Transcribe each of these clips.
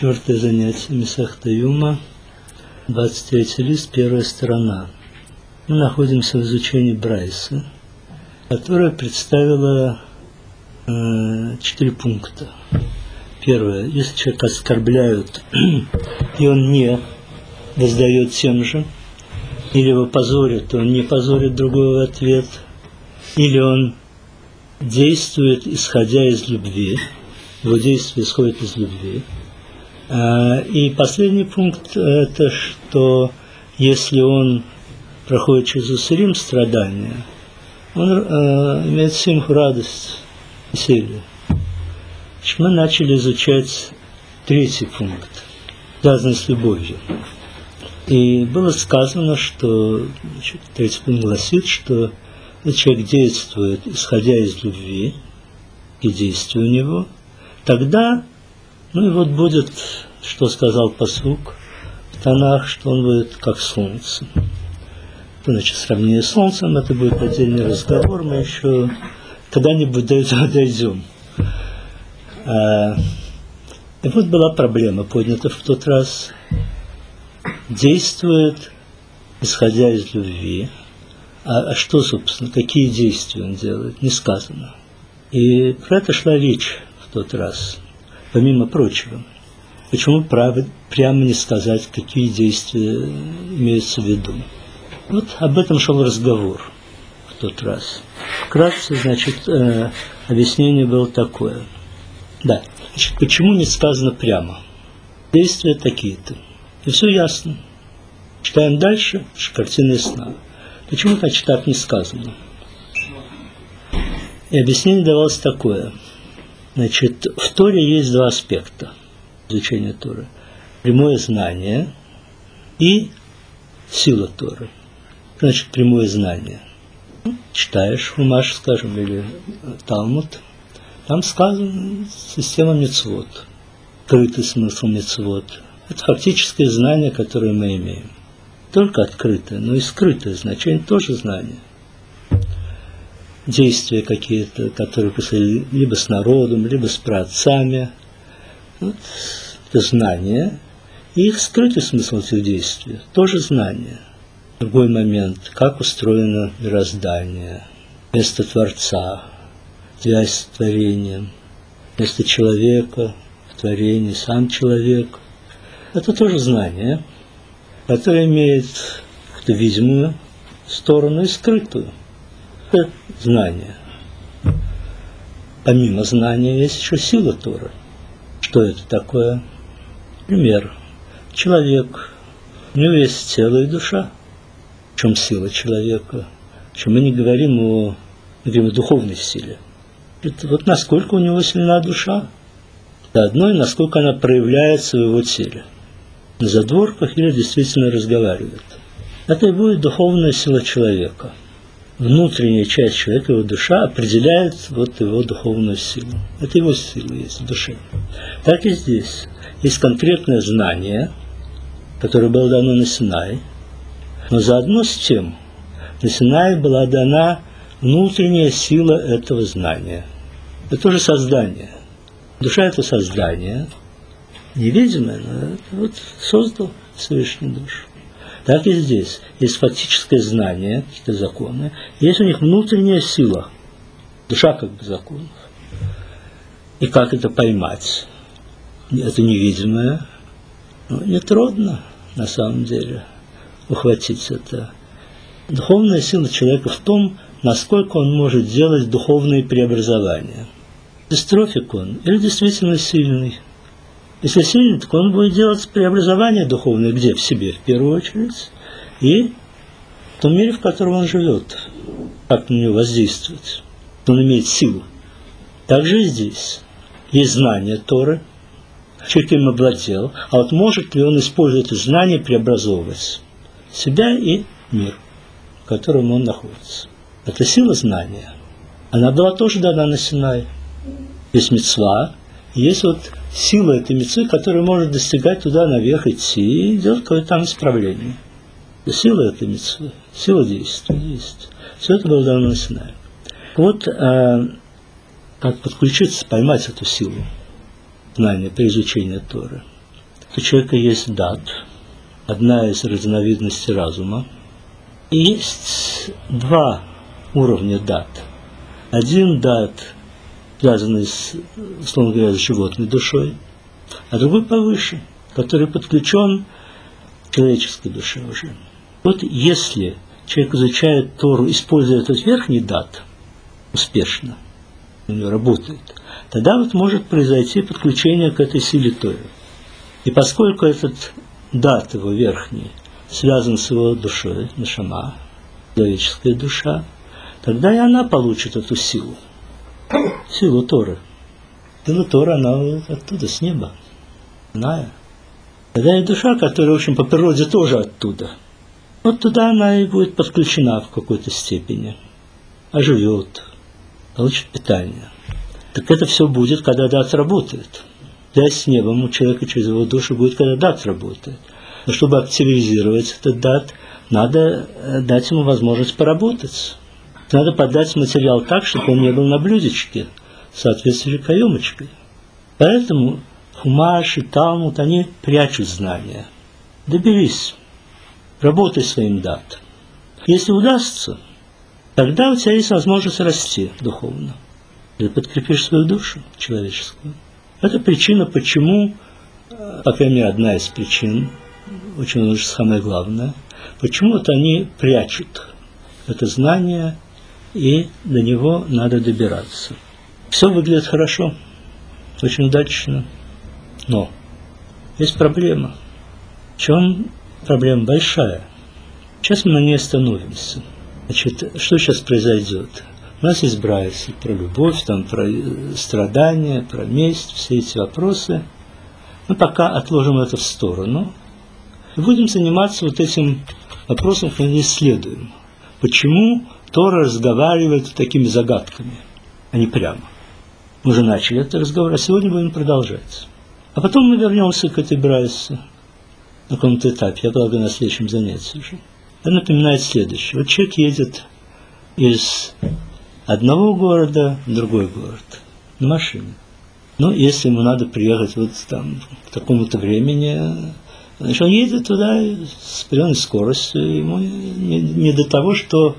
4 занятие Месахта Юма, 23 лист, 1 сторона. Мы находимся в изучении Брайсы, которая представила 4 пункта. Первое. Если человека оскорбляют, и он не воздает тем же, или его позорят, то он не позорит другого в ответ, или он действует, исходя из любви, его действие исходит из любви. И последний пункт – это что если он проходит через усырим страдания, он имеет симху, радость, веселье. Мы начали изучать 3 пункт, связанный с любовью. И было сказано, что 3 пункт гласит, что если человек действует, исходя из любви, и действия у него, тогда, и вот будет, что сказал пасук в Танах, что он будет как солнце. Значит, сравнение с солнцем, это будет отдельный разговор, мы еще когда-нибудь до этого дойдем. И вот была проблема, поднята в тот раз. Действует, исходя из любви. А что, собственно, какие действия он делает, не сказано. И про это шла речь в тот раз, помимо прочего. Почему прямо не сказать, какие действия имеются в виду? Вот об этом шел разговор в тот раз. Вкратце, значит, объяснение было такое. Да, значит, почему не сказано прямо? Действия такие-то. И все ясно. Читаем дальше, картина ясна. Почему, значит, так не сказано? И объяснение давалось такое. Значит, в Торе есть 2 аспекта изучения Торы. Прямое знание и сила Торы. Значит, прямое знание. Читаешь Хумаш, скажем, или Талмуд, там сказано система мицвот, открытый смысл мицвот. Это фактическое знание, которое мы имеем. Только открытое, но и скрытое значение тоже знание. Действия какие-то, которые происходили либо с народом, либо с праотцами. Вот, это знание. И их скрытый смысл этих действий тоже знание. Другой момент, как устроено мироздание, место Творца, связь с творением, место человека в творении, сам человек. Это тоже знание, которое имеет видимую сторону и скрытую. Это знание. Помимо знания есть еще сила Торы. Что это такое? Пример. Человек, у него есть тело и душа. В чем сила человека? Мы не говорим о духовной силе. Это вот насколько у него сильна душа, заодно и насколько она проявляется в его теле. На задворках или действительно разговаривает. Это и будет духовная сила человека. Внутренняя часть человека, его душа, определяет вот его духовную силу. Это его сила есть в душе. Так и здесь. Есть конкретное знание, которое было дано на Синай, но заодно с тем на Синай была дана внутренняя сила этого знания. Это тоже создание. Душа – это создание. Невидимое, но это вот создал Всевышний душу. Так и здесь. Есть фактическое знание, какие-то законы. Есть у них внутренняя сила. Душа как бы законов. И как это поймать? Это невидимое. Нетрудно, на самом деле, ухватить это. Духовная сила человека в том, насколько он может делать духовные преобразования. Дистрофик он или действительно сильный. Если сильный, то он будет делать преобразования духовные где? В себе, в первую очередь, и в том мире, в котором он живет, как на него воздействовать. Он имеет силу. Также и здесь. Есть знание Торы, человек им овладел, а вот может ли он использовать это знание преобразовывать себя и мир, в котором он находится. Это сила знания. Она была тоже дана на Синай. Есть мицва, есть вот сила этой мицвы, которая может достигать туда наверх, идти и делать какое-то там исправление. Это сила этой мицвы, сила действия есть. Все это было дано на Синай. Вот как подключиться, поймать эту силу знания при изучении Торы. У человека есть дат, одна из разновидностей разума. И есть два уровня дат. Один дат, связанный с, условно говоря, с животной душой, а другой повыше, который подключен к человеческой душе уже. Вот если человек изучает Тору, используя этот верхний дат успешно, у него работает, тогда вот может произойти подключение к этой силе Торы. И поскольку этот дат его верхний связан с его душой, нешама, человеческая душа, тогда и она получит эту силу Торы. Сила Торы, она оттуда, с неба, иная. Тогда и душа, которая, в общем, по природе тоже оттуда, вот туда она и будет подключена в какой-то степени, оживет, получит питание. Так это все будет, когда дат работает. Связь с небом у человека через его душу будет, когда дат работает. Но чтобы активизировать этот дат, надо дать ему возможность поработать. Надо подать материал так, чтобы он не был на блюдечке, соответствующей каемочкой. Поэтому Хумаш и Талмуд, они прячут знания. Доберись, работай своим датом. Если удастся, тогда у тебя есть возможность расти духовно. Ты подкрепишь свою душу человеческую. Это причина, почему, по крайней мере, одна из причин, очень самое главное, почему вот они прячут это знание, и до него надо добираться. Все выглядит хорошо, очень удачно, но есть проблема. В чем проблема большая? Сейчас мы на ней остановимся. Значит, что сейчас произойдет? У нас есть брайсы про любовь, там, про страдания, про месть, все эти вопросы. Мы пока отложим это в сторону и будем заниматься вот этим вопросом, как мы исследуем. Почему Тора разговаривает такими загадками, а не прямо? Мы уже начали этот разговор, а сегодня будем продолжать. А потом мы вернемся к этой брайсе на каком-то этапе, я полагаю, на следующем занятии уже. Это напоминает следующее. Вот человек едет из одного города в другой город на машине. Ну, если ему надо приехать вот там к такому-то времени, значит, он едет туда с определенной скоростью, ему не до того, что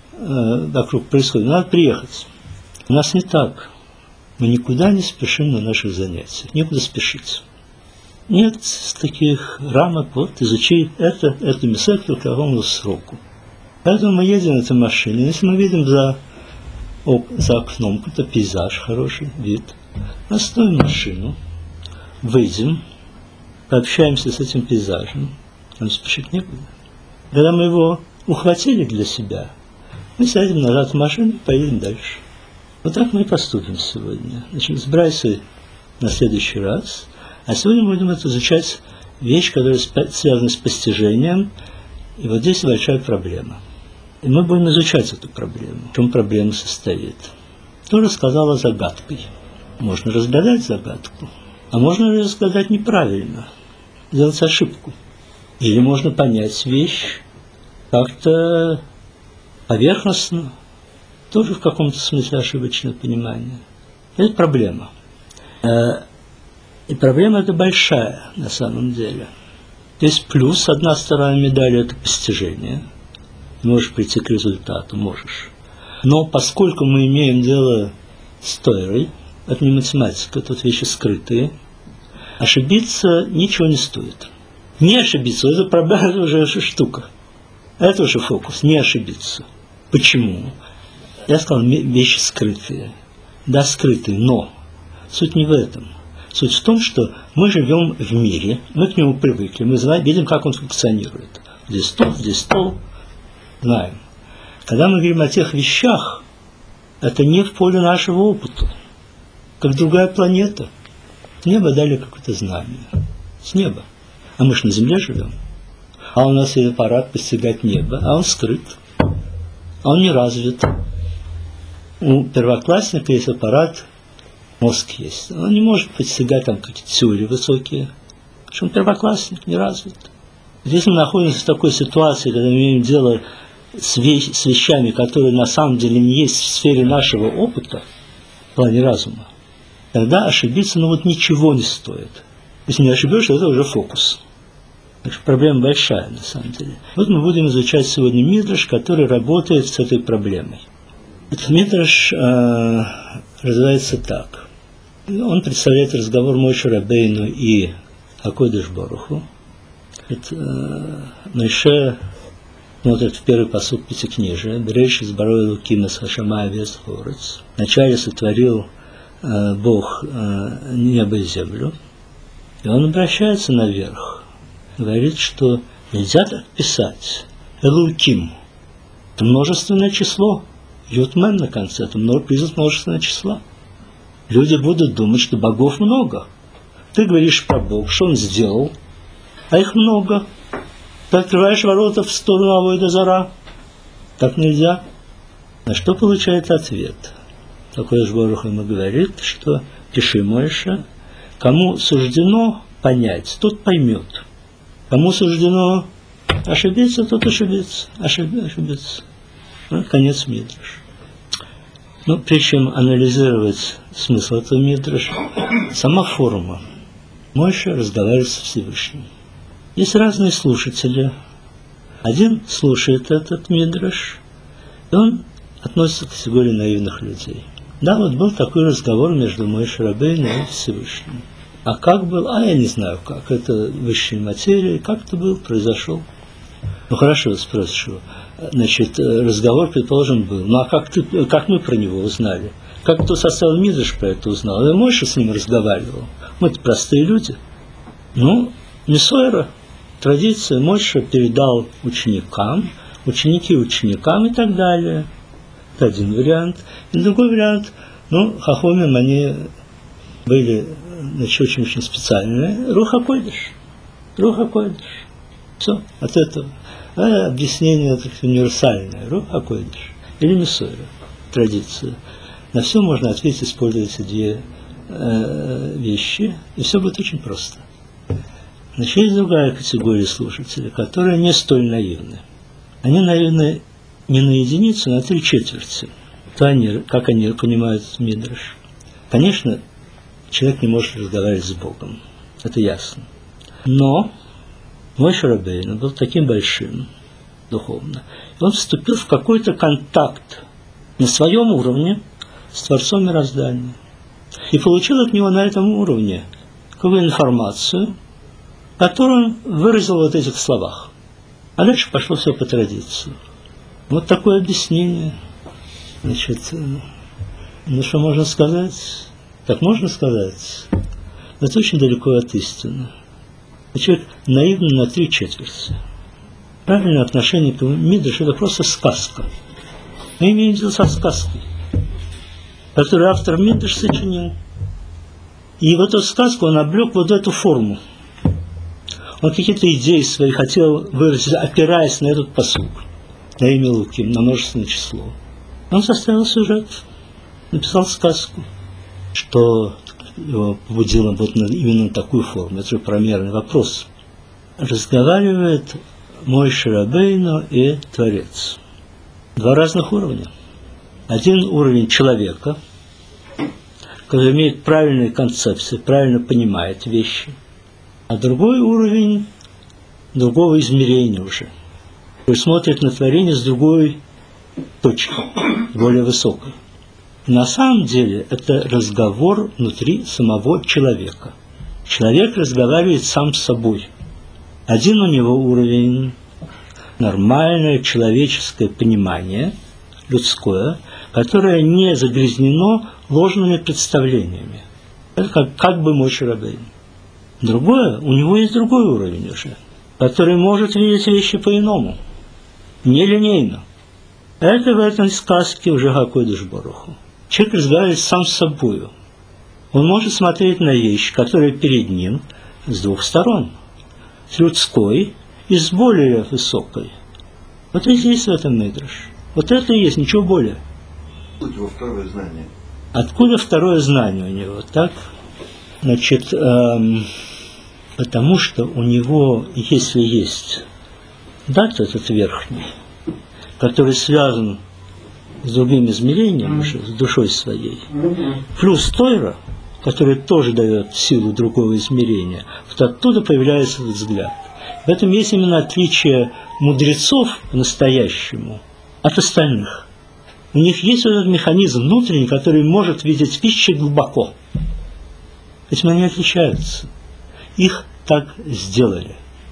вокруг происходит. Надо приехать. У нас не так. Мы никуда не спешим на наших занятиях. Некуда спешить. Нет таких рамок, вот, изучи эту месседку к какому сроку. Поэтому мы едем на этой машине. Если мы видим за окном какой-то пейзаж, хороший вид, остановим машину, выйдем, пообщаемся с этим пейзажем, нам спешить некуда. Когда мы его ухватили для себя, мы сядем назад в машину и поедем дальше. Вот так мы и поступим сегодня. Значит, с брайсой на следующий раз. А сегодня мы будем изучать вещь, которая связана с постижением. И вот здесь большая проблема. И мы будем изучать эту проблему. В чем проблема состоит? Тора сказала загадкой. Можно разгадать загадку, а можно разгадать неправильно, сделать ошибку. Или можно понять вещь как-то поверхностно, тоже в каком-то смысле ошибочное понимание. Это проблема. И проблема эта большая на самом деле. Есть плюс, одна сторона медали – это постижение. Можешь прийти к результату, можешь. Но поскольку мы имеем дело с Торой, это не математика, это вещи скрытые, ошибиться ничего не стоит. Не ошибиться – это проблема, это уже штука. Это уже фокус, не ошибиться. Почему? Я сказал, вещи скрытые. Да, скрытые, но суть не в этом. Суть в том, что мы живем в мире, мы к нему привыкли, мы знаем, видим, как он функционирует. Здесь стол, знаем. Когда мы говорим о тех вещах, это не в поле нашего опыта, как другая планета. С неба дали какое-то знание. С неба. А мы же на Земле живем. А у нас есть аппарат постигать небо, а он скрыт. А он не развит. У первоклассника есть аппарат, мозг есть. Он не может постигать там какие-то теории высокие. Потому что он первоклассник, не развит. Здесь мы находимся в такой ситуации, когда мы имеем дело с вещами, которые на самом деле не есть в сфере нашего опыта, в плане разума. Тогда ошибиться, ничего не стоит. Если не ошибешься, это уже фокус. Так что проблема большая, на самом деле. Вот мы будем изучать сегодня мидраш, который работает с этой проблемой. Этот мидраш называется так. Он представляет разговор Моше Рабейну и Акодеш Баруху. Моше смотрит в первый пасук Пятикнижия. Берешит барой Элоким эс хашамай вес хорец. Вначале сотворил Бог небо и землю. И он обращается наверх. Говорит, что нельзя так писать. Элоким. Это множественное число. Ютмен на конце. Это признак множественного числа. Люди будут думать, что богов много. Ты говоришь про Бога, что он сделал, а их много. Ты открываешь ворота в сторону Авойда Зара. Так нельзя. На что получает ответ? Такой же Барух ему говорит, что пиши, Моше, кому суждено понять, тот поймет. Кому суждено ошибиться, тот ошибется. Ошибется. Ну, конец мидраша. Но прежде чем анализировать смысл этого мидраша, сама форма. Моше разговаривает со Всевышним. Есть разные слушатели. Один слушает этот мидраш, и он относится к категории наивных людей. Да, вот был такой разговор между Моше Рабейну и Всевышним. А как был? Я не знаю как. Это высшая материя. Как это был? Произошел. Ну хорошо, спросишь. Значит, разговор, предположим, был. Ну а как мы про него узнали? Как кто составил мидраш про это узнал? И Моше с ним разговаривал. Мы-то простые люди. Ну, Месойра, традиция, Моше передал ученикам, ученики ученикам и так далее. Это один вариант. И другой вариант, хахомим, они были, значит, очень-очень специальные. Руха койдеш. Все, от этого. Объяснение так, универсальное. Руха койдеш. Или Месойра, традиция. На все можно ответить, используя эти две вещи, и все будет очень просто. Значит, есть другая категория слушателей, которые не столь наивны. Они наивны не на единицу, а на 3/4. Как они понимают мидраш. Конечно, человек не может разговаривать с Богом. Это ясно. Но Моше Рабейну был таким большим духовно. И он вступил в какой-то контакт на своем уровне с Творцом мироздания. И получил от него на этом уровне какую-то информацию, которую он выразил в вот этих словах. А дальше пошло все по традиции. Вот такое объяснение. Значит, что можно сказать? Так можно сказать? Но это очень далеко от истины. Человек наивный на 3/4. Правильное отношение к мидраш – это просто сказка. Мы имеем дело со сказкой, которую автор мидраш сочинил. И в эту сказку он облег вот эту форму. Он какие-то идеи свои хотел выразить, опираясь на этот пасук, на имя Луки, на множественное число. Он составил сюжет, написал сказку, что его побудило вот именно на такую форму. Это же промерный вопрос. Разговаривает Моше Рабейну и Творец. Два разных уровня. Один уровень человека, который имеет правильные концепции, правильно понимает вещи, а другой уровень другого измерения уже, который смотрит на творение с другой точки, более высокой. И на самом деле это разговор внутри самого человека. Человек разговаривает сам с собой. Один у него уровень нормальное человеческое понимание, людское, которое не загрязнено ложными представлениями. Это как бы Моше Рабейну. Другое, у него есть другой уровень уже, который может видеть вещи по-иному, нелинейно. Это в этой сказке уже Акодеш Баруху. Человек разговаривает сам с собой. Он может смотреть на вещь, которая перед ним с двух сторон. С людской и с более высокой. Вот и здесь в этом мидраш. Вот это и есть, ничего более. Откуда его второе знание? Откуда второе знание у него? Так? Значит, потому что у него, если есть дат этот верхний, который связан с другим измерением, уже, с душой своей, плюс Тойра, который тоже дает силу другого измерения, вот оттуда появляется этот взгляд. В этом есть именно отличие мудрецов по-настоящему от остальных. У них есть вот этот механизм внутренний, который может видеть вещи глубоко. Этим они отличаются. Их так сделали.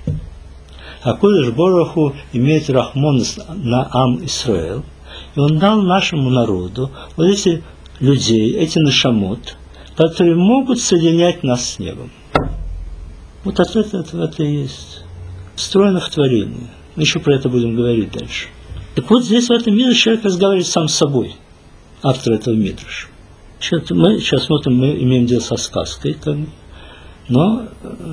А Акодыш Боруху имеет рахмон на Ам Исраэль, и он дал нашему народу вот эти людей, эти нашамот, которые могут соединять нас с небом. Вот от этого это и есть. Встроено в творение. Мы еще про это будем говорить дальше. Так вот здесь в этом мидроше человек разговаривает сам с собой, автор этого мидроша. Сейчас смотрим, мы имеем дело со сказкой, но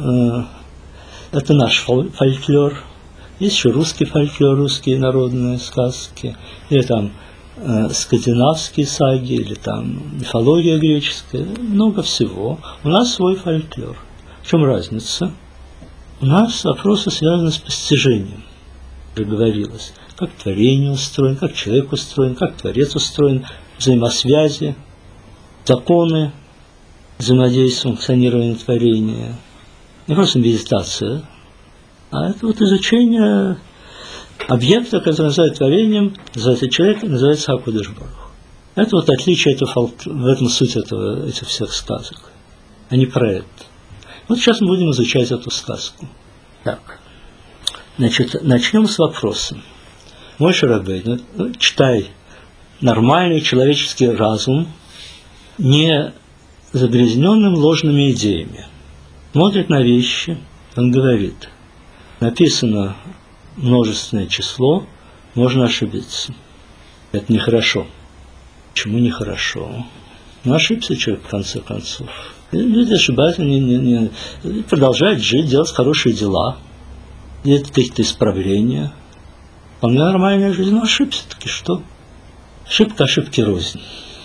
это наш фольклор. Есть еще русский фольклор, русские народные сказки, или там скандинавские саги, или там мифология греческая, много всего. У нас свой фольклор. В чем разница? У нас вопросы связаны с постижением. Уже говорилось, как творение устроено, как человек устроен, как Творец устроен, взаимосвязи, законы взаимодействия, функционирования творения. Не просто медитация, а это вот изучение объекта, который называют творением, называется человек, называется Акодыш Борух. Это вот отличие этого, в этом суть этих всех сказок, а не про это. Вот сейчас мы будем изучать эту сказку. Так, значит, начнем с вопроса. Моше Рабейну, читай, нормальный человеческий разум, не загрязненным ложными идеями, смотрит на вещи, он говорит, написано множественное число, можно ошибиться. Это нехорошо. Почему нехорошо? Ну, ошибся человек в конце концов. Люди ошибаются, продолжают жить, делать хорошие дела, делать какие-то исправления. Вполне нормальная жизнь, но ошибся-таки что? Ошибка ошибки рознь.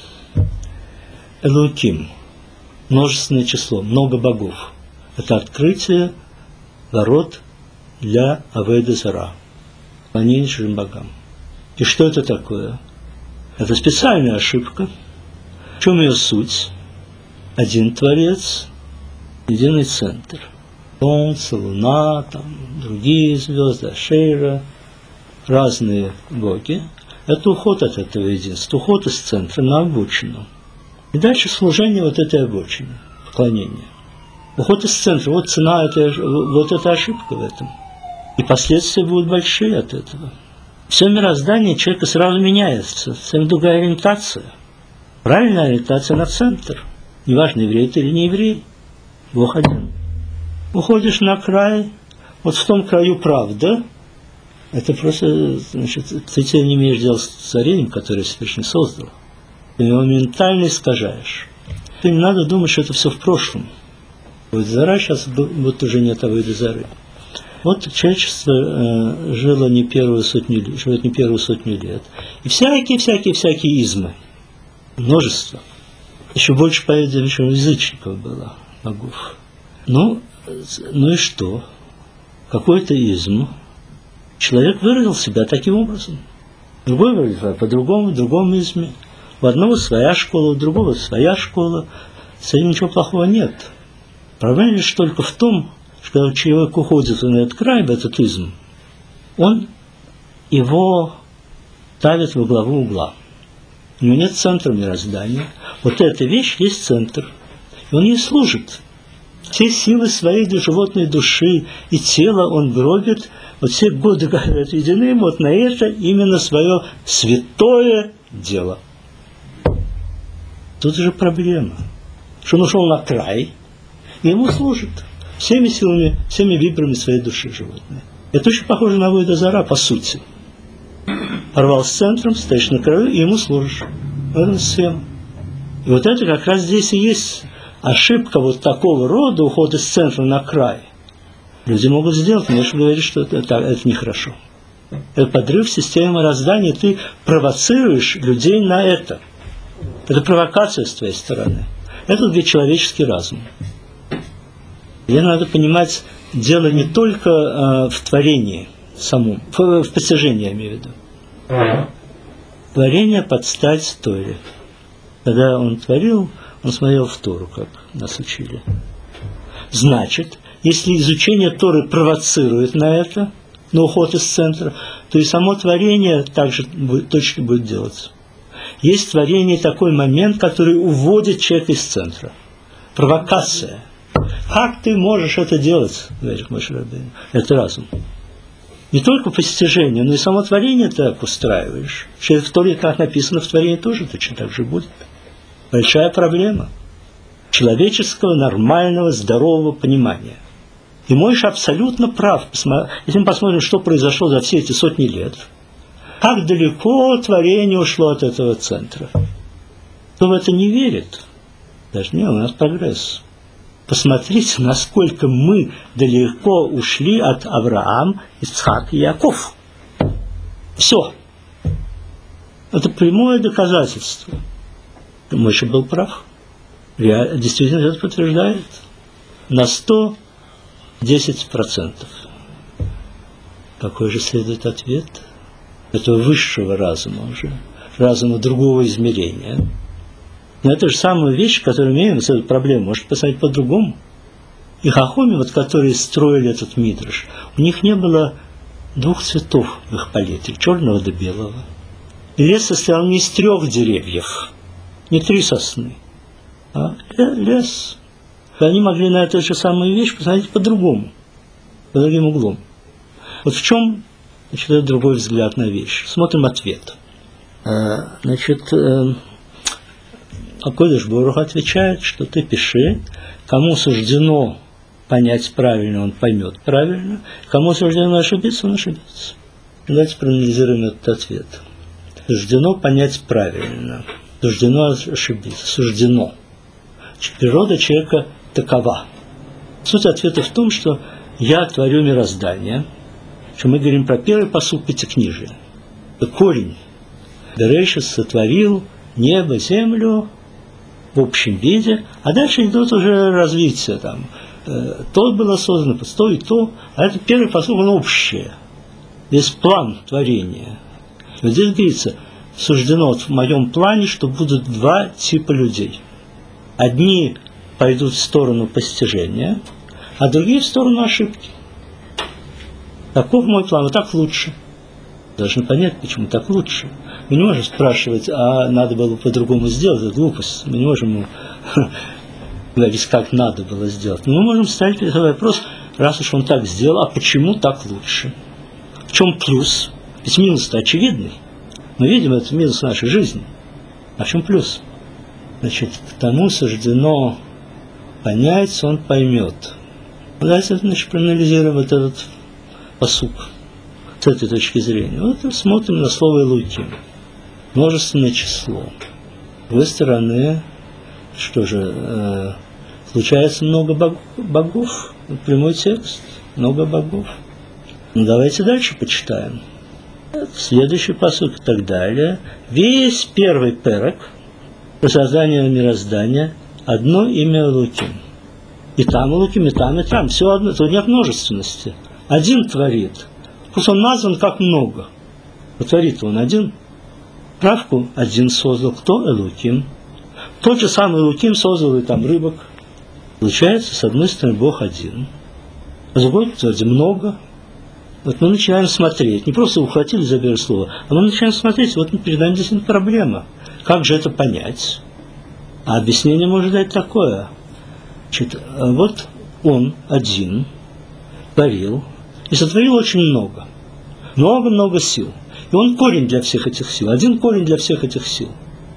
Элоким, множественное число, много богов. Это открытие ворот для Авейда Зара, поклонения чужим богам. И что это такое? Это специальная ошибка. В чем ее суть? Один Творец, единый центр. Солнце, Луна, там, другие звезды, Ашейра, разные боги. Это уход от этого единства, уход из центра на обочину. И дальше служение вот этой обочины, поклонение. Уход из центра, вот цена, вот эта ошибка в этом. И последствия будут большие от этого. Все мироздание человека сразу меняется, совсем другая ориентация. Правильная ориентация на центр. Неважно, еврей ты или не еврей, Бог один. Уходишь на край, вот в том краю правда, это просто, значит, ты теперь не имеешь дела с творением, которое Всевышний создал. Ты его ментально искажаешь. Ты не надо думать, что это все в прошлом. Вот Зара сейчас вот уже нет Авейда Зары. Вот человечество жило не первую сотню лет. И всякие измы. Множество. Еще больше, по-видимому, чем язычников было, богов. Ну и что? Какой-то изм. Человек выразил себя таким образом. Другой выразил себя по-другому, в другом изме. У одного своя школа, у другого своя школа. С этим ничего плохого нет. Проблема лишь только в том, что когда человек уходит на этот край, в этот изм, он его ставит во главу угла. У него нет центра мироздания. Вот эта вещь есть центр. И он ей служит. Все силы своей животной души и тела он гробит. Вот все годы, которые отведены вот на это именно свое святое дело. Тут же проблема. Что он ушел на край, и ему служит всеми силами, всеми вибрами своей души животной. Это очень похоже на Авейда Зара, по сути. Порвал с центром, стоишь на краю, и ему служишь. В этом схема. И вот это как раз здесь и есть ошибка вот такого рода, уход из центра на край. Люди могут сделать, но я же говорю, что это нехорошо. Это подрыв системы мироздания, ты провоцируешь людей на это. Это провокация с твоей стороны. Это где человеческий разум. И надо понимать, дело не только в творении самом, в постижении, я имею в виду. Творение под стать Торе. Когда он творил, Он смотрел в Тору, как нас учили. Значит, если изучение Торы провоцирует на это, на уход из центра, то и само творение также точно будет делаться. Есть в творении такой момент, который уводит человека из центра. Провокация. Как ты можешь это делать, говорит Моше Рабейну? Это разум. Не только постижение, но и само творение ты так устраиваешь. В Торе, как написано, в творении тоже точно так же будет. Большая проблема человеческого, нормального, здорового понимания. И Моше абсолютно прав. Если мы посмотрим, что произошло за все эти сотни лет, как далеко творение ушло от этого центра. Кто в это не верит, даже не, у нас прогресс. Посмотрите, насколько мы далеко ушли от Авраама, Ицхака и Якова. Все. Это прямое доказательство. Моше был прав. Действительно это подтверждает. На 110%. Какой же следует ответ? Этого высшего разума уже. Разума другого измерения. Но это же самая вещь, которую мы имеем с этой проблемой, может посмотреть по-другому. И хахоми, вот, которые строили этот мидраш, у них не было двух цветов в их палитре, черного да белого. И лес состоял не из 3 деревьев, не 3 сосны, а лес. И они могли на эту же самую вещь посмотреть по-другому, под другим углом. Вот в чем, значит, другой взгляд на вещь. Смотрим ответ. Акодыш Борух отвечает, что ты пиши, кому суждено понять правильно, он поймет правильно, кому суждено ошибиться, он ошибется. Давайте проанализируем этот ответ. Суждено понять правильно, суждено ошибиться, суждено. Природа человека такова. Суть ответа в том, что я творю мироздание, что мы говорим про первый пасук Пятикнижия. Это корень. Берешит сотворил небо, землю в общем виде, а дальше идут уже развитие там. То было создано, то и то, а это первый пасук, он общее. Есть план творения. Вот здесь говорится, суждено в моем плане, что будут 2 типа людей. Одни пойдут в сторону постижения, а другие в сторону ошибки. Таков мой план, вот так лучше. Должны понять, почему так лучше. Мы не можем спрашивать, а надо было по-другому сделать, это глупость. Мы не можем говорить, как надо было сделать. Но мы можем ставить этот вопрос, раз уж он так сделал, а почему так лучше? В чем плюс? Ведь минус-то очевидный. Мы видим это минус нашей жизни. А в чем плюс? Значит, тому суждено понять, он поймет. Давайте, значит, проанализируем вот этот пасук с этой точки зрения. Вот смотрим на слово «элуким». Множественное число. С другой стороны, что же, случается много богов. Прямой текст. Много богов. Ну, давайте дальше почитаем. Следующий пасук и так далее. Весь первый перек по созданию мироздания одно имя Элуким. И там Элуким, и там, и там. Все одно. Тут нет множественности. Один творит. Пусть он назван как много. Но творит он один. Правку один создал. Кто? Элуким. Тот же самый Элуким создал и там рыбок. Получается, с одной стороны, Бог один. А с другой стороны, много. Вот мы начинаем смотреть. Не просто ухватили за первое слово, а мы начинаем смотреть. Вот перед нами здесь проблема. Как же это понять? А объяснение может дать такое. Значит, вот он один творил и сотворил очень много. Много-много сил. И он корень для всех этих сил. Один корень для всех этих сил,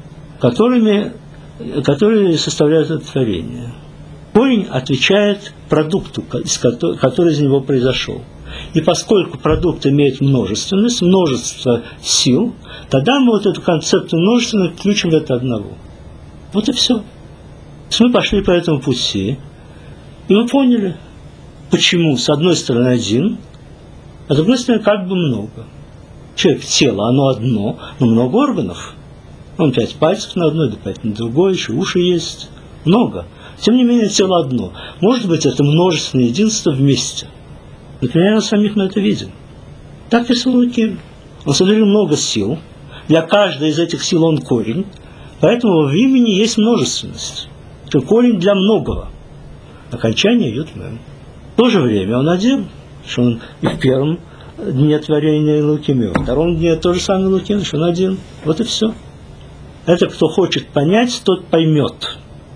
которые составляют это творение. Корень отвечает продукту, который из него произошел. И поскольку продукт имеет множественность, множество сил, тогда мы вот эту концепцию множественности включим в это одного. Вот и все. То есть мы пошли по этому пути, и мы поняли, почему с одной стороны один, а с другой стороны как бы много. Человек, тело, оно одно, но много органов. Он 5 пальцев на одной, 5 на другой, еще уши есть. Много. Тем не менее, тело одно. Может быть, это множественное единство вместе. Например, мы самих мы это видим. Так и с Элуким. Он сотворил много сил. Для каждой из этих сил он корень. Поэтому в имени есть множественность. что корень для многого. Окончание Юд Мем. В то же время он один, что он и в первом дне творения Элоким, и во втором дне то же самое Элоким, что он один. Вот и все. Это кто хочет понять, тот поймет.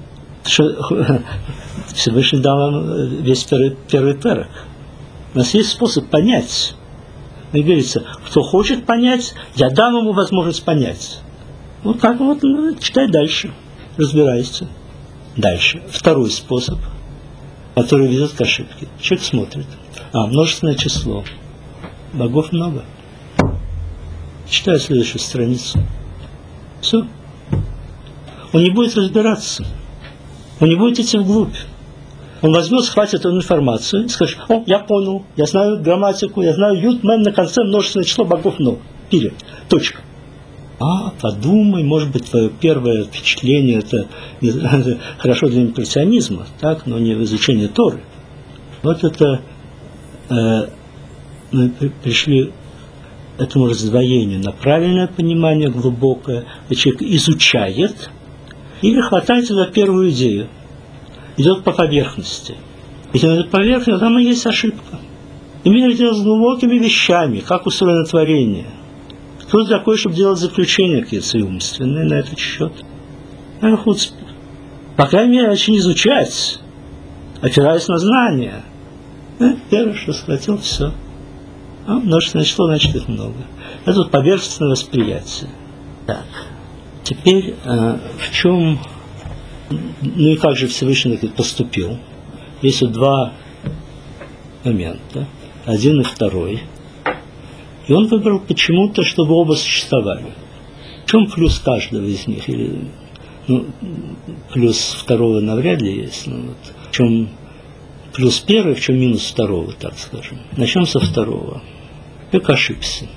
Всевышний дал нам весь первый перек. У нас есть способ понять. И говорится, кто хочет понять, я дам ему возможность понять. Вот так вот, читай дальше, разбирайся. Дальше. Второй способ, который ведет к ошибке. Человек смотрит. Множественное число. Богов много. Читаю следующую страницу. Все. Он не будет разбираться. Он не будет идти вглубь. Он возьмет, схватит эту информацию и скажет: я понял, я знаю грамматику, я знаю Юд Мем, на конце множественное число, богов много. Пилит. Точка. Подумай, может быть, твое первое впечатление это хорошо для импрессионизма, так, но не в изучении Торы. Вот это мы пришли к этому раздвоению на правильное понимание, глубокое. Человек изучает или хватается за первую идею, идет по поверхности. Если он идет по поверхности, там и есть ошибка. Имеет дело с глубокими вещами, как устроено творение. Кто такой, чтобы делать заключения какие-то свои умственные на этот счет? По крайней мере, начни изучать, опираясь на знания. Первое, что схватил, все. Множественное число, значит, их много. Это вот поверхностное восприятие. Так. Теперь в чем... и как же Всевышний поступил? Есть вот два момента. Один и второй. И он выбрал почему-то, чтобы оба существовали. В чем плюс каждого из них? Или, плюс второго навряд ли есть. В чем плюс первого, в чем минус второго, так скажем. Начнем со второго. Как ошибся.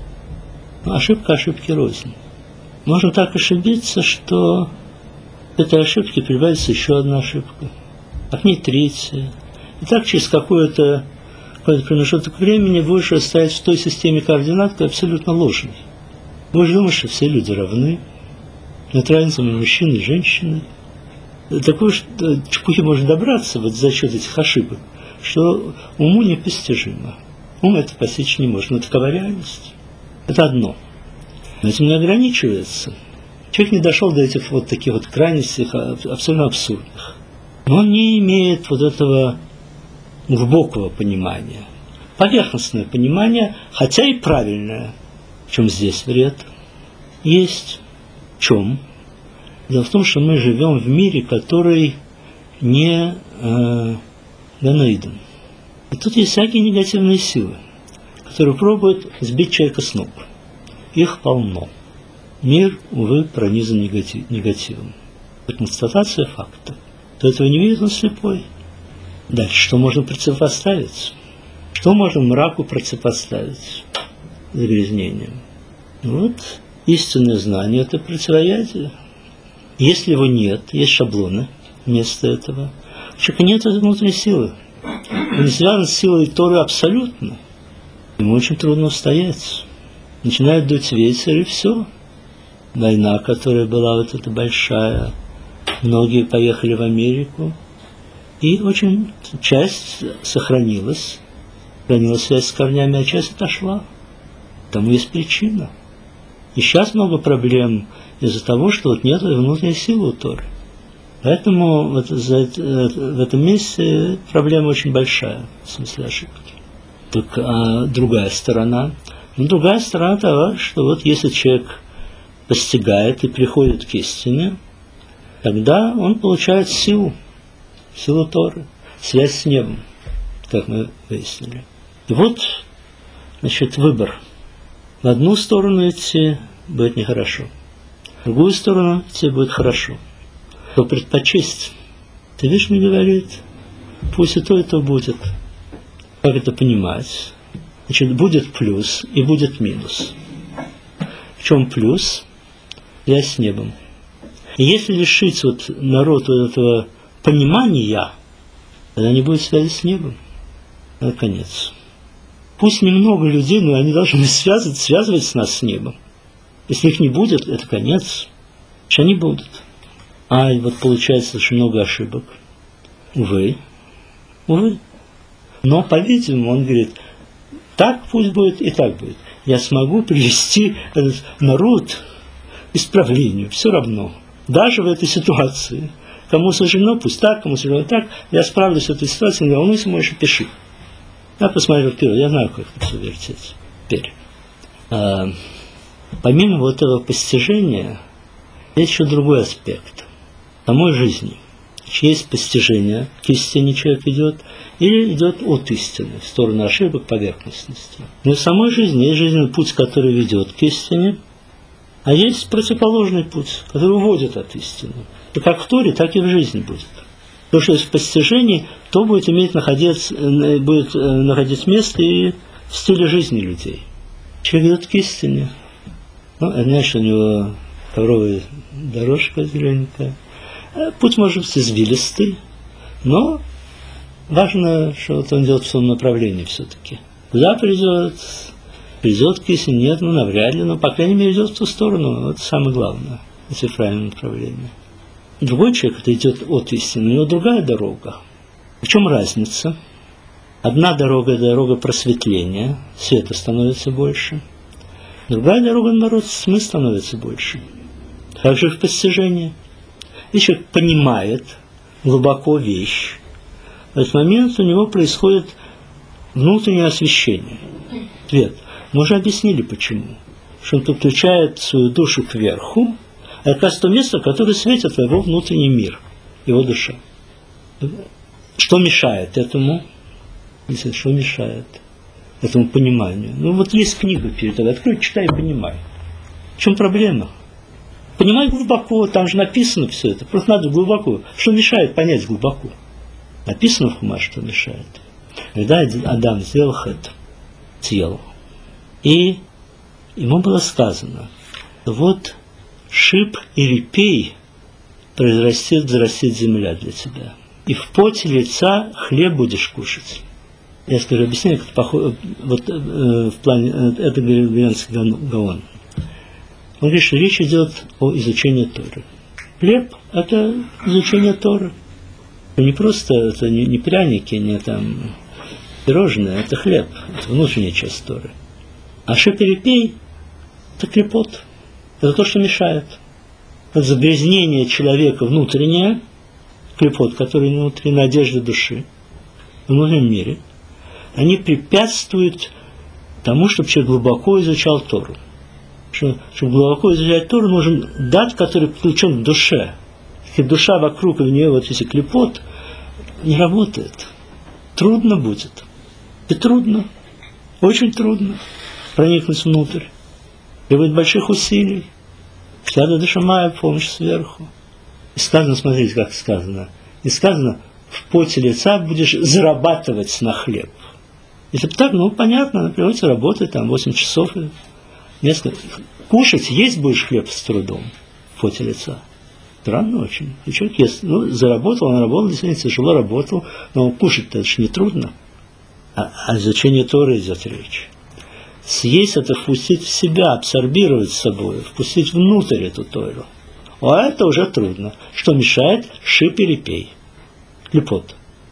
Ошибка ошибки рознь. Можно так ошибиться, что к этой ошибке прибавится еще одна ошибка, а к ней третья. И так через какой-то промежуток времени будешь стоять в той системе координат, которая абсолютно ложной. Будешь думать, что все люди равны, нет разницы между мужчиной и женщиной. До такой чепухи можно добраться вот за счет этих ошибок, что уму непостижимо. Ум это постичь не может, но такова реальность. Это одно. Но этим не ограничивается. Человек не дошел до этих вот таких вот крайностей, абсолютно абсурдных. Но он не имеет вот этого глубокого понимания. Поверхностное понимание, хотя и правильное. В чем здесь вред? Есть. В чем? Дело в том, что мы живем в мире, который не ганоиден. И тут есть всякие негативные силы, которые пробуют сбить человека с ног. Их полно. Мир, увы, пронизан негативом. Это констатация факта. Кто этого не видит, он слепой. Дальше, что можно противопоставить? Что можно мраку противопоставить загрязнением? Вот истинное знание – это противоядие. Если его нет, есть шаблоны вместо этого. У человека нет этой внутренней силы. Он не связан с силой Торы абсолютно. Ему очень трудно устоять. Начинает дуть ветер, и все. Война, которая была вот эта большая, многие поехали в Америку, и очень часть сохранилась связь с корнями, а часть отошла. Тому есть причина. И сейчас много проблем из-за того, что вот нет внутренней силы у Торы. Поэтому вот в этом месте проблема очень большая, в смысле ошибки. Так, другая сторона? Другая сторона того, что вот если человек постигает и приходит к истине, тогда он получает силу Торы, связь с небом, как мы выяснили. И вот, значит, выбор. В одну сторону идти будет нехорошо, в другую сторону идти будет хорошо. Что предпочесть? Ты видишь, мне говорит, пусть и то будет. Как это понимать? Значит, будет плюс и будет минус. В чем плюс? Связь с небом. И если лишить вот народ вот этого понимания, тогда не будет связи с небом. Это конец. Пусть немного людей, но они должны связывать нас с небом. Если их не будет, это конец. Что они будут. А вот получается очень много ошибок. Увы. Но, по-видимому, он говорит, так пусть будет и так будет. Я смогу привести этот народ к исправлению, все равно. Даже в этой ситуации. Кому суждено, пусть так, кому суждено так. Я справлюсь с этой ситуацией, не волнуйся, можешь и пиши. Я посмотрел вперед, я знаю, как это все вертеть. Теперь. Помимо вот этого постижения, есть еще другой аспект самой жизни. Есть постижение, к истине человек идет, или идет от истины, в сторону ошибок, поверхностности. Но в самой жизни есть жизненный путь, который ведет к истине, а есть противоположный путь, который уводит от истины. И как в Торе, так и в жизни будет. То, что есть в постижении, то будет находить место и в стиле жизни людей. Человек идет к истине. Значит, у него ковровая дорожка зелененькая. Путь может быть извилистый, но важно, что вот он идет в том направлении все-таки. Куда придет к истине, нет, навряд ли, но, по крайней мере, идет в ту сторону. Это самое главное, это правильное направление. Другой человек, это идет от истины, у него другая дорога. В чем разница? Одна дорога – это дорога просветления, света становится больше. Другая дорога, наоборот, тьмы становится больше. Также в постижении. И человек понимает глубоко вещь. В этот момент у него происходит внутреннее освещение. Свет. Мы уже объяснили, почему. Что он подключает свою душу кверху, а это как раз то место, которое светит в его внутренний мир, его душа. Что мешает этому? Что мешает этому пониманию? Вот есть книга перед тобой, открой, читай и понимай. В чем проблема? Понимай глубоко, там же написано все это. Просто надо глубоко. Что мешает понять глубоко? Написано в Хума, что мешает. Когда Адам сделал хет, съел, и ему было сказано, вот шип и репей взрастет земля для тебя. И в поте лица хлеб будешь кушать. Я скажу, объяснение, как похоже, в плане, это говорит Виленский Гаон. Он говорит, что речь идет о изучении Торы. Хлеб – это изучение Торы. Это не просто, это не пряники, не там пирожные, это хлеб, это внутренняя часть Торы. А шип-репей – это клепот, это то, что мешает. Это загрязнение человека внутреннее, клепот, который внутри, надежда души, в внутреннем мире, они препятствуют тому, чтобы человек глубоко изучал Тору. Чтобы глубоко изучать Тору, нужен дат, который подключен к душе. Если душа вокруг, и в нее вот если клепот, не работает. Трудно будет. И трудно. Очень трудно проникнуть внутрь. Требует больших усилий. Всегда душамая, помощь сверху. И сказано, смотрите, как сказано. И сказано, в поте лица будешь зарабатывать на хлеб. Если бы так, понятно, на природе работает там 8 часов. Несколько. Кушать, есть будешь хлеб с трудом в поте лица. Странно очень. И человек ест. Заработал, он работал, действительно тяжело работал, но кушать-то это же не трудно. А изучение Торы идет речь. Съесть это впустить в себя, абсорбировать с собой, впустить внутрь эту Тору. А это уже трудно. Что мешает? Шип и репей. Клепот.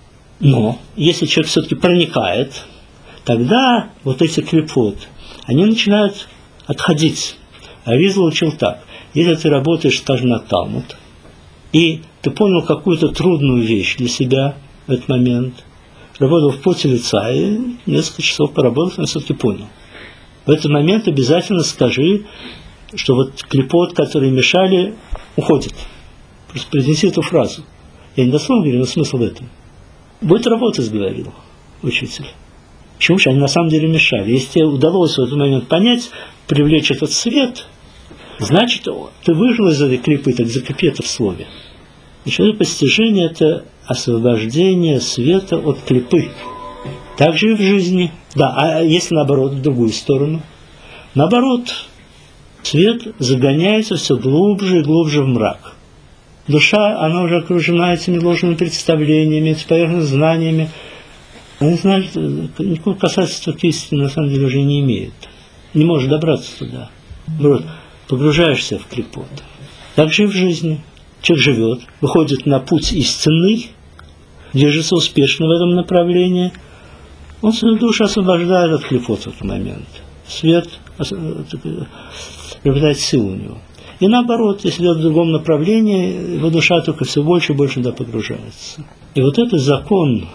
Но если человек все-таки проникает, тогда вот эти клепот, они начинают отходить. А Ризл учил так. Если ты работаешь, скажем, на Талмуд, и ты понял какую-то трудную вещь для себя в этот момент, работал в поте лица, и несколько часов поработал, но все-таки понял. В этот момент обязательно скажи, что вот клепот, которые мешали, уходит. Просто произнеси эту фразу. Я не дословно говорю, но смысл в этом. Будет работать, говорил учитель. Почему же они на самом деле мешали? Если тебе удалось в этот момент понять, привлечь этот свет, значит, ты выжил из этой клипы, так закрепи это в слове. Еще это постижение – это освобождение света от клипы. Так же и в жизни. Да, а если наоборот, в другую сторону? Наоборот, свет загоняется все глубже и глубже в мрак. Душа, она уже окружена этими ложными представлениями, этими поверхностными знаниями. Она не знает, никакого касательства к истине на самом деле уже не имеет. Не может добраться туда. Наоборот, погружаешься в клепот. Так же и в жизни. человек живет, выходит на путь истинный, держится успешно в этом направлении, он свою душу освобождает от клепот в этот момент. Свет приобретает силу у него. И наоборот, если идет в другом направлении, его душа только все больше и больше туда погружается. И вот этот закон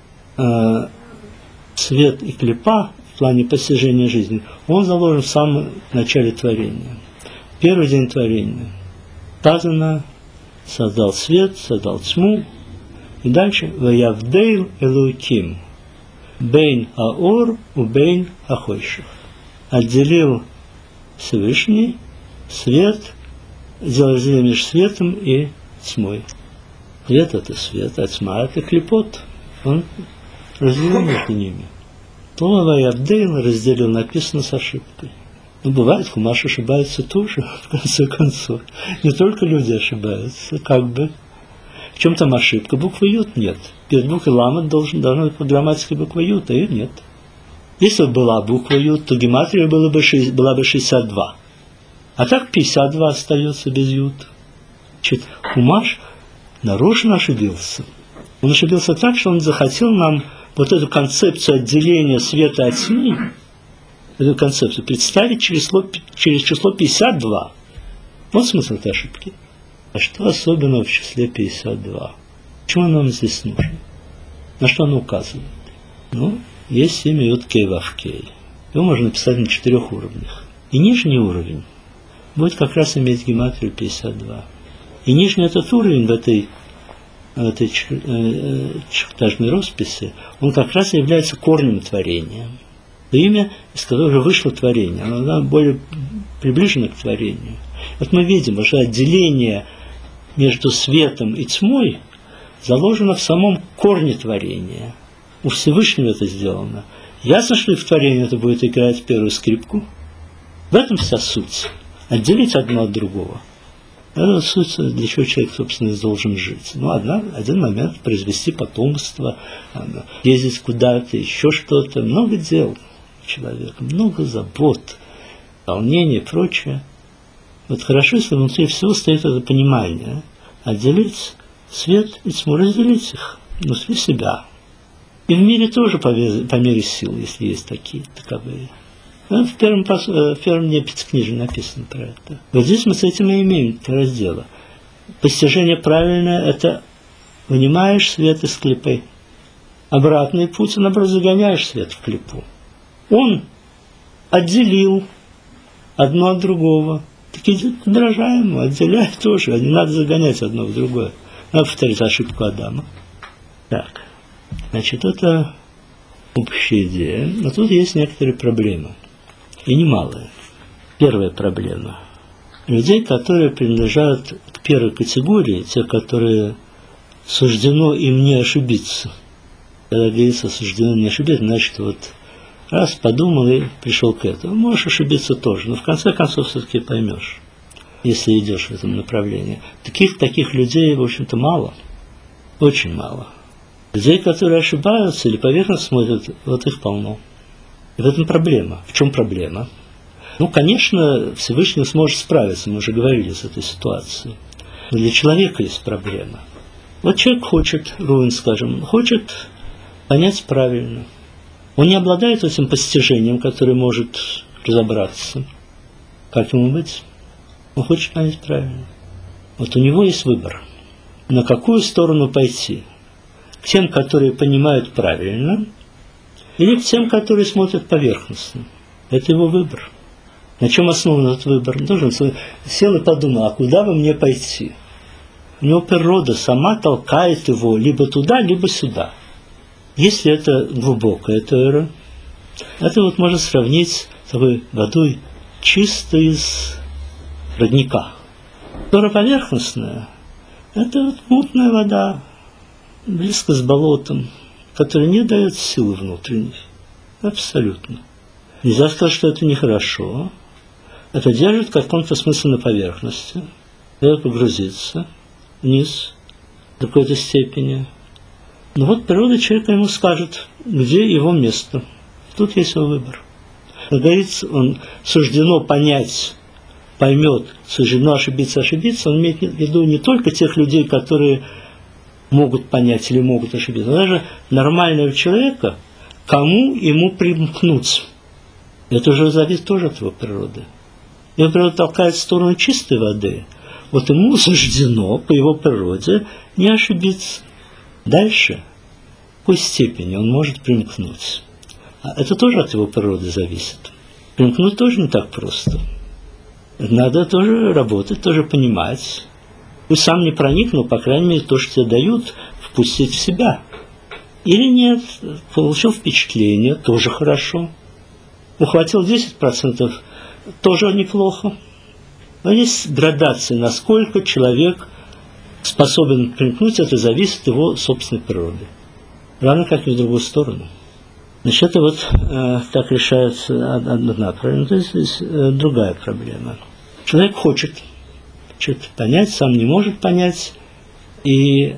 свет и клепа в плане постижения жизни, он заложен в самом начале творения. Первый день творения. Сказано, создал свет, создал тьму. И дальше «Ваявдейл Элоким» «Бейн аор у бейн ахойших». Отделил Всевышний свет, сделал разделение между светом и тьмой. Свет – это свет, а тьма – это клепот. Он разделил между ними. Слово «Ваявдейл» разделил, написано с ошибкой. Но бывает, Хумаш ошибается тоже, в конце концов. Не только люди ошибаются, как бы. В чем там ошибка? Буквы Ют нет. Перед буквой Ламад должна быть по грамматике буква Ют, а ее нет. Если бы была буква Ют, то гематрия была бы 62. А так 52 остается без Ют. Значит, Хумаш нарочно ошибился. Он ошибился так, что он захотел нам вот эту концепцию отделения света от тьмы, эту концепцию представить через число 52. Вот смысл этой ошибки. А что особенного в числе 52? Почему оно нам здесь нужно? На что оно указывает? Ну, есть имя Ют-Кей Вав-Кей. Его можно написать на 4 уровнях. И нижний уровень будет как раз иметь гематрию 52. И нижний этот уровень в этой чертежной росписи, он как раз является корнем творения. Имя, из которого вышло творение, оно более приближено к творению. Вот мы видим, что отделение между светом и тьмой заложено в самом корне творения. У Всевышнего это сделано. Ясно, что в творении это будет играть первую скрипку. В этом вся суть. Отделить одно от другого. Это суть, для чего человек, собственно, должен жить. Ну, один момент произвести потомство, ездить куда-то, еще что-то. Много дел у человека, много забот, волнений и прочее. Вот хорошо, если внутри всего стоит это понимание. Отделить свет и тьму, разделить их внутри себя. И в мире тоже по мере сил, если есть таковые. В первом дне Пятикнижия написано про это. Вот здесь мы с этим и имеем раздела. Постижение правильное – это вынимаешь свет из клепы. Обратный путь, наоборот, загоняешь свет в клепу. Он отделил одно от другого. Так иди подражай ему, отделяй тоже. Не надо загонять одно в другое. Надо повторить ошибку Адама. Так, значит, это общая идея. Но тут есть некоторые проблемы. И немалые. Первая проблема. Людей, которые принадлежат к первой категории, те, которые суждено им не ошибиться. Когда говорится суждено не ошибиться, значит, вот раз подумал и пришел к этому. Можешь ошибиться тоже, но в конце концов все-таки поймешь, если идешь в этом направлении. Таких людей, в общем-то, мало. Очень мало. Людей, которые ошибаются или поверхностно смотрят, вот их полно. И в этом проблема. В чем проблема? Ну, конечно, Всевышний сможет справиться, мы уже говорили с этой ситуацией. Но для человека есть проблема. Вот человек хочет, Рувен, скажем, хочет понять правильно. Он не обладает этим постижением, которое может разобраться. Как ему быть? Он хочет понять правильно. Вот у него есть выбор. На какую сторону пойти? К тем, которые понимают правильно, или к тем, которые смотрят поверхностно. Это его выбор. На чем основан этот выбор? Он должен сел и подумал, а куда бы мне пойти? У него природа сама толкает его либо туда, либо сюда. Если это глубокая Тора, это вот можно сравнить с такой водой чисто из родника. Тора поверхностная – это вот мутная вода, близко с болотом, которая не дает силы внутренней. Абсолютно. Нельзя сказать, что это нехорошо. Это держит в каком-то смысле на поверхности, дает погрузиться вниз до какой-то степени. Но вот природа человека ему скажет, где его место. Тут есть его выбор. Как говорится, он суждено понять поймет суждено ошибиться, он имеет в виду не только тех людей, которые могут понять или могут ошибиться, но даже нормального человека, кому ему примкнуться. Это уже зависит тоже от его природы. Его природа толкает в сторону чистой воды. Вот ему суждено по его природе не ошибиться. Дальше, в какой степени он может примкнуть. А это тоже от его природы зависит. Примкнуть тоже не так просто. Надо тоже работать, тоже понимать. Пусть сам не проник, но, по крайней мере, то, что тебе дают, впустить в себя. Или нет, получил впечатление, тоже хорошо. Ухватил 10%, тоже неплохо. Но есть градация, насколько человек способен примкнуть, это зависит от его собственной природы. Равно как и в другую сторону. Значит, это вот так решается одна проблема. То есть здесь другая проблема. Человек хочет понять, сам не может понять. И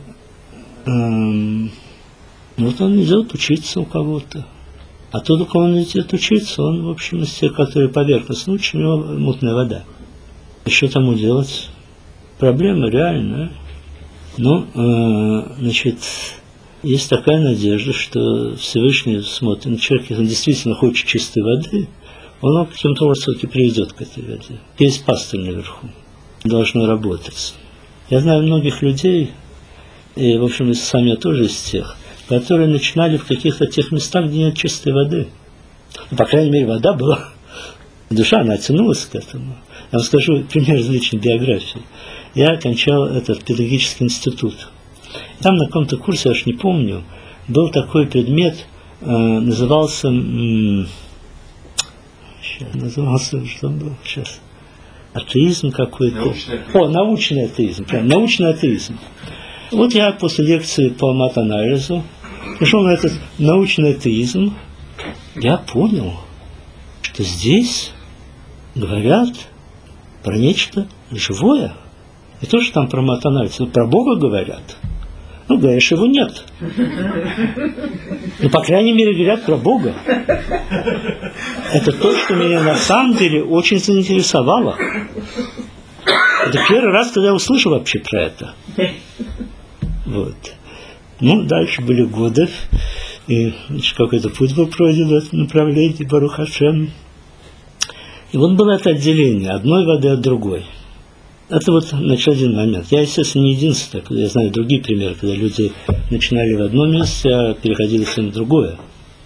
вот он идет учиться у кого-то. А тот, у кого он идет учиться, он, в общем, из тех, которые поверхностно учат, у него мутная вода. И что тому делать? Проблема реальная. Ну, значит, есть такая надежда, что Всевышний смотрит на человека, если он действительно хочет чистой воды, он его каким-то образом приведет к этой воде. Есть пастырь наверху. Должно работать. Я знаю многих людей, и, в общем, сам я тоже из тех, которые начинали в каких-то тех местах, где нет чистой воды. Ну, по крайней мере, вода была. Душа, она тянулась к этому. Я вам скажу пример из личной биографии. Я окончал этот педагогический институт. Там на каком-то курсе, я уж не помню, был такой предмет, назывался, что он был сейчас? Атеизм какой-то. Научный атеизм. Прям, научный атеизм. Вот я после лекции по матанализу пришел на этот научный атеизм. Я понял, что здесь говорят про нечто живое. Не то, что там про матанализ, но про Бога говорят. Ну, говоришь, его нет. Ну, по крайней мере, говорят про Бога. Это то, что меня на самом деле очень заинтересовало. Это первый раз, когда я услышал вообще про это. Вот. Ну, дальше были годы, и какой-то путь был пройден в этом направлении, Барух Ашем. И вот было это отделение одной воды от другой. Это вот, значит, один момент. Я, естественно, не единственный, я знаю другие примеры, когда люди начинали в одном месте, а переходили в другое.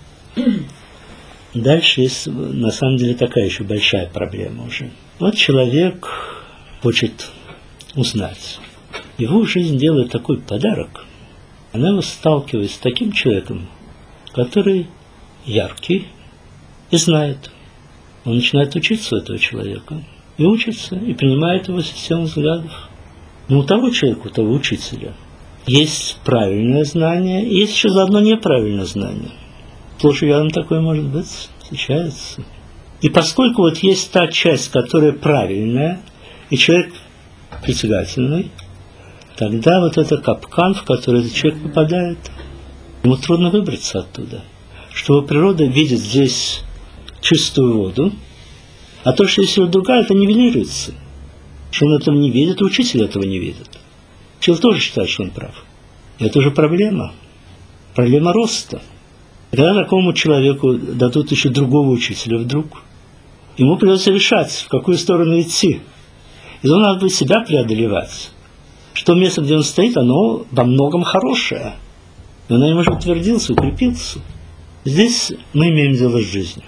Дальше есть, на самом деле, такая еще большая проблема уже. Вот человек хочет узнать. Его жизнь делает такой подарок. Она его сталкивает с таким человеком, который яркий и знает. Он начинает учиться у этого человека. И учится, и принимает его систему взглядов. Но у того человека, у того учителя, есть правильное знание, и есть еще заодно неправильное знание. Сплошь и рядом такое может быть, встречается. И поскольку вот есть та часть, которая правильная, и человек притягательный, тогда вот это капкан, в который этот человек попадает, ему трудно выбраться оттуда. Что природа видит здесь чистую воду, а то, что если другая, это нивелируется. Что он этого не видит, и учитель этого не видит. Учитель тоже считает, что он прав. И это уже проблема. Проблема роста. И когда такому человеку дадут еще другого учителя вдруг, ему придется решать, в какую сторону идти. И то надо будет себя преодолевать. Что место, где он стоит, оно во многом хорошее. И он на нем уже утвердился, укрепился. Здесь мы имеем дело с жизнью.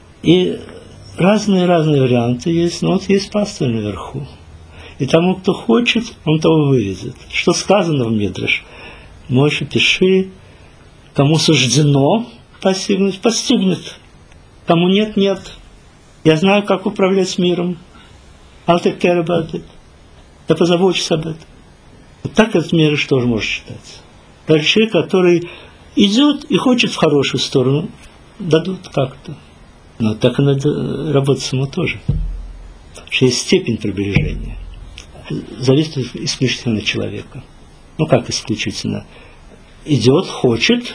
И разные варианты есть, но вот есть пастырь наверху. И тому, кто хочет, он того выведет. Что сказано в Мидраш? Моше, пиши, кому суждено постигнуть, постигнет. Кому нет, нет. Я знаю, как управлять миром. I'll take care about it. Я позабочусь об этом. Вот так этот Мидраш тоже может читать. Даже человек, который идет и хочет в хорошую сторону, дадут как-то. Но так и надо работать самому тоже. Потому что есть степень приближения. Зависит исключительно от человека. Ну как исключительно? Идет, хочет,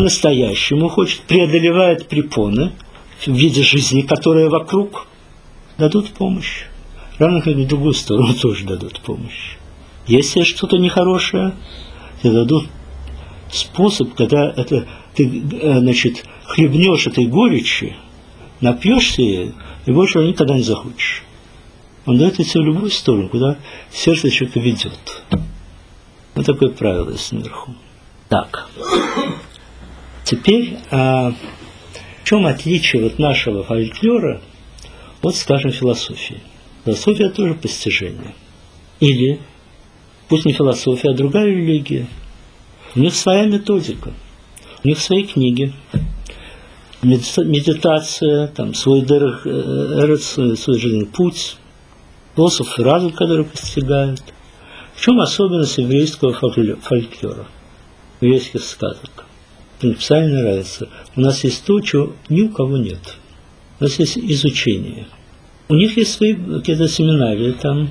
по-настоящему хочет, преодолевает препоны в виде жизни, которая вокруг. дадут помощь. Равно как и в другую сторону тоже дадут помощь. Если что-то нехорошее, тебе дадут способ, когда это ты, значит, хлебнешь этой горечи, напьешься ее, и больше никогда не захочешь. Он дает идти в любую сторону, куда сердце человека ведет. Вот такое правило есть наверху. Так. Теперь, в чем отличие вот нашего фольклора от, скажем, философии? Философия тоже постижение. Или, пусть не философия, а другая религия. У них своя методика, у них свои книги, медитация, там, свой свой жизненный путь, философ разум, который постигает. В чем особенность еврейского фольклора, еврейских сказок? Принципиальная разница. У нас есть то, чего ни у кого нет. У нас есть изучение. У них есть свои какие-то семинарии там,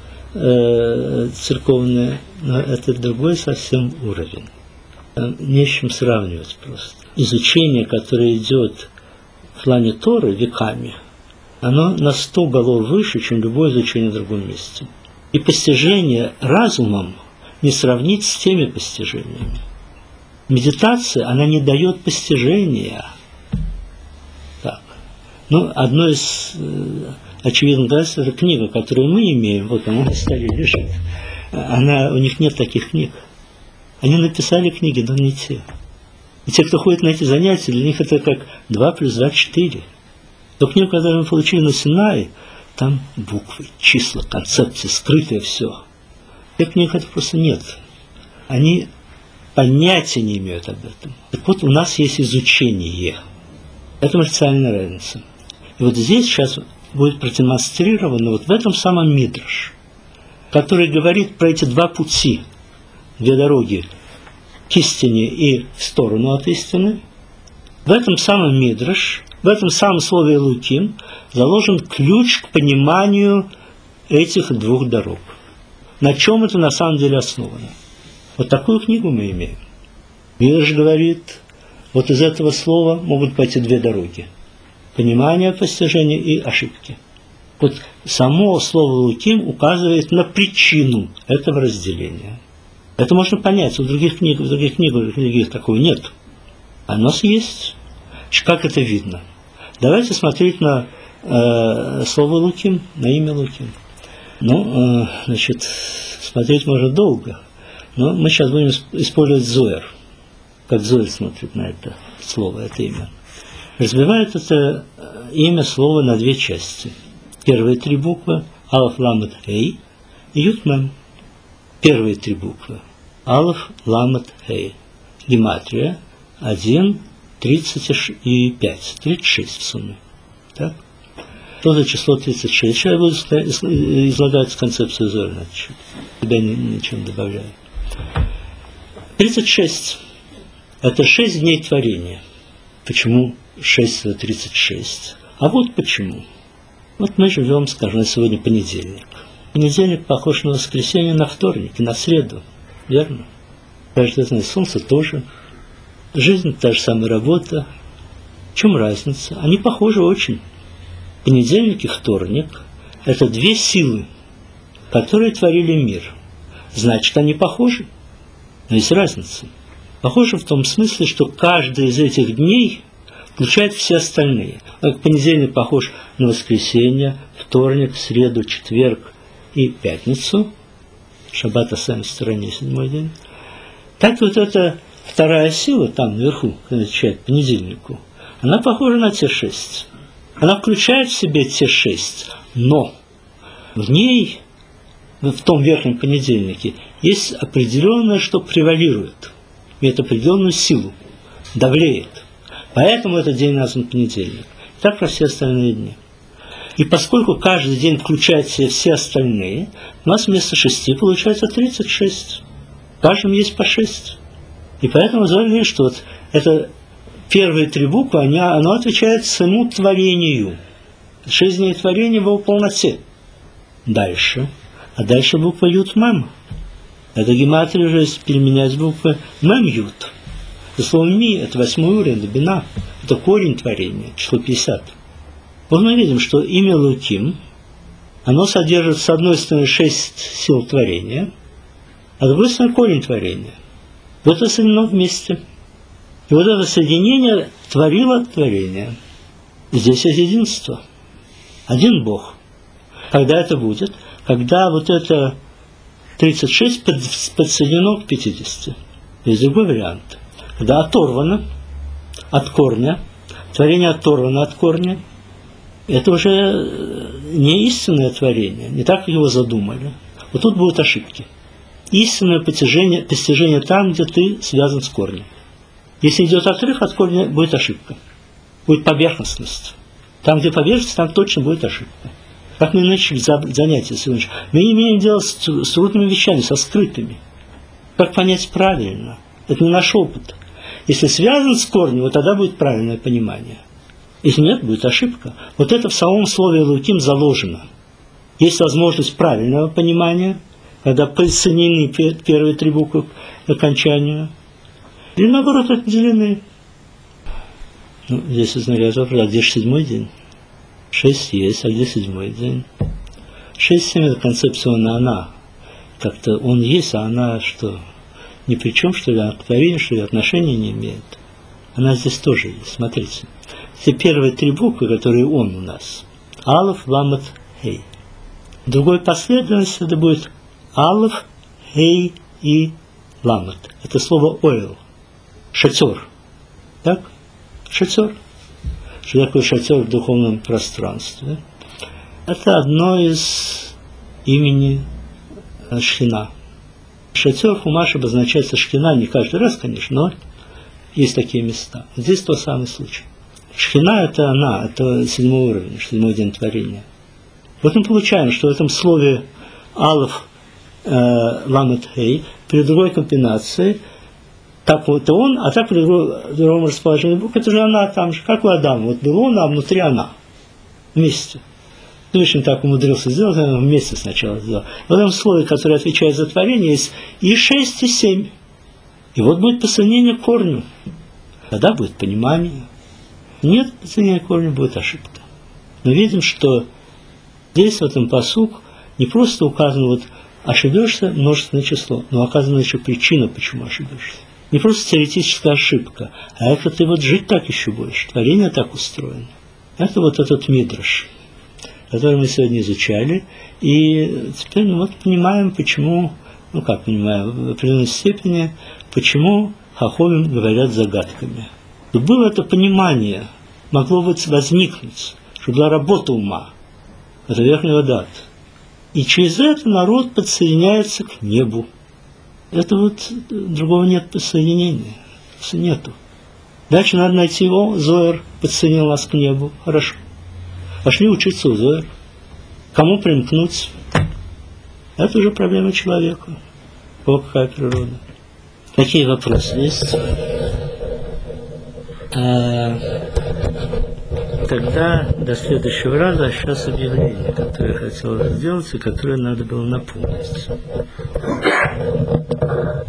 церковные, но это другой совсем уровень. Не с чем сравнивать просто. Изучение, которое идет в плане Торы веками, оно на 100 голов выше, чем любое изучение в другом месте. И постижение разумом не сравнить с теми постижениями. Медитация, она не дает постижения. Так. Ну, одно из очевидных доказательств – это книга, которую мы имеем, вот она на столе лежит. У них нет таких книг. Они написали книги, но не те. И те, кто ходит на эти занятия, для них это как 2 + 2 = 4. То книгу, которую мы получили на Синае, там буквы, числа, концепции, скрытое все. Тех книг это просто нет. Они понятия не имеют об этом. Так вот, у нас есть изучение. Это марциальная разница. И вот здесь сейчас будет продемонстрировано вот в этом самом Мидраш, который говорит про эти 2 пути, 2 дороги к истине и в сторону от истины. В этом самом Мидраш, в этом самом слове Элоким заложен ключ к пониманию этих 2 дорог. На чем это на самом деле основано? Вот такую книгу мы имеем. Мидраш говорит, вот из этого слова могут пойти 2 дороги. Понимание, постижение и ошибки. Вот само слово Элоким указывает на причину этого разделения. Это можно понять. В других книгах такого нет. А у нас есть. Как это видно? Давайте смотреть на слово Элоким, на имя Элоким. Ну, значит, смотреть можно долго. Но мы сейчас будем использовать Зоэр. Как Зоэр смотрит на это слово, это имя. Разбивает это имя слова на 2 части. Первые 3 буквы Алеф, Ламет, Хей и Ют, Мем. Первые 3 буквы Алеф, Ламет, Хей. Гематрия 1, 35, 36 в сумме. Так? Что за число 36? Сейчас я буду излагать концепцию Зоэр, тебя ничем не добавляю. 36 – это 6 дней творения. Почему 6 – это 36? А вот почему. Вот мы живем, скажем, сегодня понедельник. Понедельник похож на воскресенье, на вторник и на среду. Верно? Рождественное солнце тоже. Жизнь – та же самая работа. В чем разница? Они похожи очень. Понедельник и вторник – это 2 силы, которые творили мир. Значит, они похожи. Но есть разница. Похожи в том смысле, что каждый из этих дней включает все остальные. Как понедельник похож на воскресенье, вторник, среду, четверг и пятницу. Шаббат оставим в стороне, 7-й день. Так вот эта вторая сила там наверху, которая отвечает понедельнику, она похожа на те 6. Она включает в себе те 6, но в ней, в том верхнем понедельнике, есть определенное, что превалирует, имеет определенную силу, давлеет. Поэтому этот день назван понедельник. Так про все остальные дни. И поскольку каждый день включает в себя все остальные, у нас вместо 6 получается 36. В каждом есть по 6. И поэтому говорили, что вот это первые 3 буквы, оно отвечает своему творению. 6 дней творения его в полноте. Дальше. А дальше буква Ют Мем. Это гематрия уже переменяется буквы Мем Ют. Это слово Ми, это 8-й уровень, это бина. Это корень творения, число 50. Вот мы видим, что имя Элоким, оно содержит, с одной стороны, 6 сил творения, а с другой стороны, корень творения. Вот это соединено вместе. И вот это соединение творило творение. Здесь есть единство. Один Бог. Когда это будет? Когда вот это 36 подсоединено к 50. Есть другой вариант. Когда оторвано от корня, творение оторвано от корня, это уже не истинное творение, не так его задумали. Вот тут будут ошибки. Истинное постижение там, где ты связан с корнем. Если идет отрыв от корня, будет ошибка. Будет поверхностность. Там, где поверхность, там точно будет ошибка. Как мы начали занятия сегодня, мы имеем дело с трудными вещами, со скрытыми. Как понять правильно? Это не наш опыт. Если связан с корнем, вот тогда будет правильное понимание. Если нет, будет ошибка. Вот это в самом слове Элоким заложено. Есть возможность правильного понимания, когда подсоединены первые 3 буквы к окончанию, или наоборот отделены. Ну, здесь возникает вопрос, а где же 7-й день? 6 есть, а где 7-й день? 6-7 это концепция она. Как-то он есть, а она что? Ни при чем, что ли, к творению, что ли, отношения не имеет. Она здесь тоже есть, смотрите. Все первые 3 буквы, которые он у нас. Алеф, Ламет, Хей. В другой последовательности это будет Алеф, Хей и Ламет. Это слово ойл. Шатер. Так? Шатер. Что такое шатер в духовном пространстве? Это одно из имени Шхина. Шатер Хумаш обозначается Шхина, не каждый раз, конечно, но есть такие места. Здесь тот самый случай. Шхина это она, это 7-й уровень, 7-й день творения. Вот мы получаем, что в этом слове Алеф, Ламет, Хей при другой комбинации так вот он, а так при другом расположении букв, это же она там же, как у Адама. Вот был он, а внутри она. Вместе. Всевышний так умудрился сделать, он вместе сначала сделал. В этом слове, которое отвечает за творение, есть и 6, и 7. И вот будет подсоединение к корню. Тогда будет понимание. Нет подсоединения к корню, будет ошибка. Мы видим, что здесь, в этом пасук, не просто указано, вот ошибешься множественное число, но указана еще причина, почему ошибешься. Не просто теоретическая ошибка, а это ты вот жить так еще будешь. Творение так устроено. Это вот этот мидраш, который мы сегодня изучали, и теперь мы вот понимаем, почему, ну как понимаем, в определенной степени, почему хахомим говорят загадками. И было это понимание, могло быть возникнуть, что была работа ума, это верхний дат. И через это народ подсоединяется к небу. Это вот другого нет подсоединения. Нету. Дальше надо найти его. Зоэр подсоединил нас к небу. Хорошо. Пошли учиться у Зоэр. Кому примкнуть? Это уже проблема человека. О, какая природа. Какие вопросы есть? Тогда до следующего раза, а сейчас объявление, которое я хотел сделать и которое надо было напомнить.